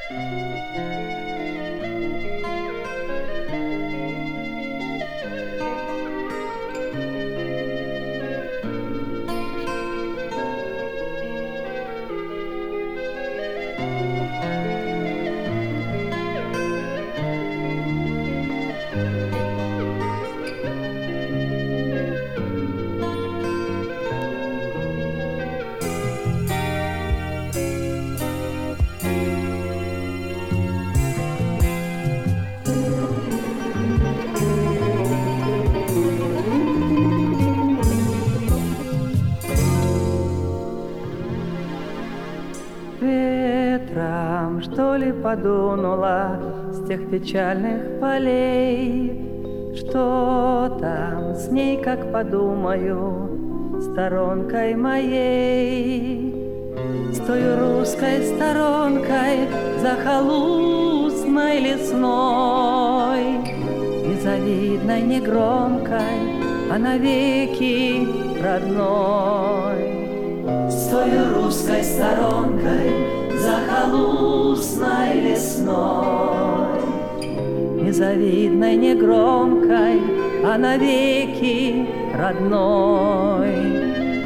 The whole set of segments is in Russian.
Ветром, что ли, подунула с тех печальных полей? Что там с ней, как подумаю, сторонкой моей? С той русской сторонкой захолустной лесной, незавидной, негромкой, а навеки родной. С той русской сторонкой захолустной лесной, незавидной, негромкой, а навеки родной.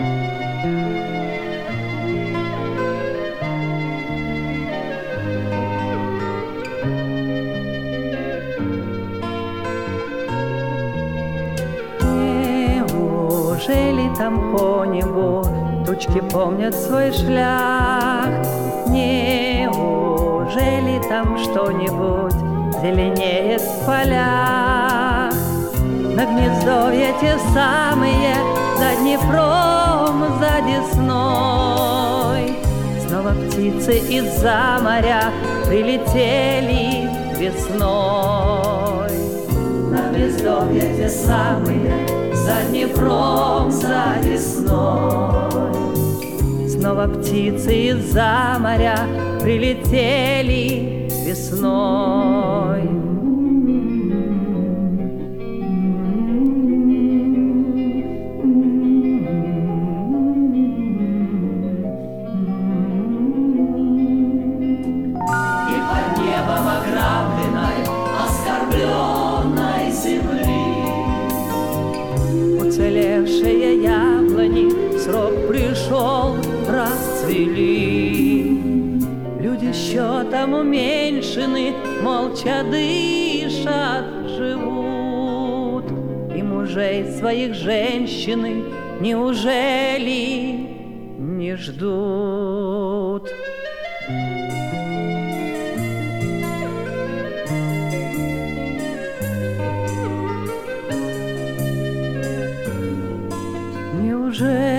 Неужели там по небу тучки помнят свой шлях? Неужели там что-нибудь зеленеет в полях? На гнездовья те самые, за Днепром, за Десной. Снова птицы из-за моря прилетели весной. На гнездовья те самые, за Днепром, за Десной. Снова птицы из-за моря прилетели весной. И под небом ограбленной, оскорбленной земли уцелевшие яблони в срок пришел, расцвели. Люди счетом уменьшены, молча дышат, живут. И мужей своих женщины неужели не ждут? Неужели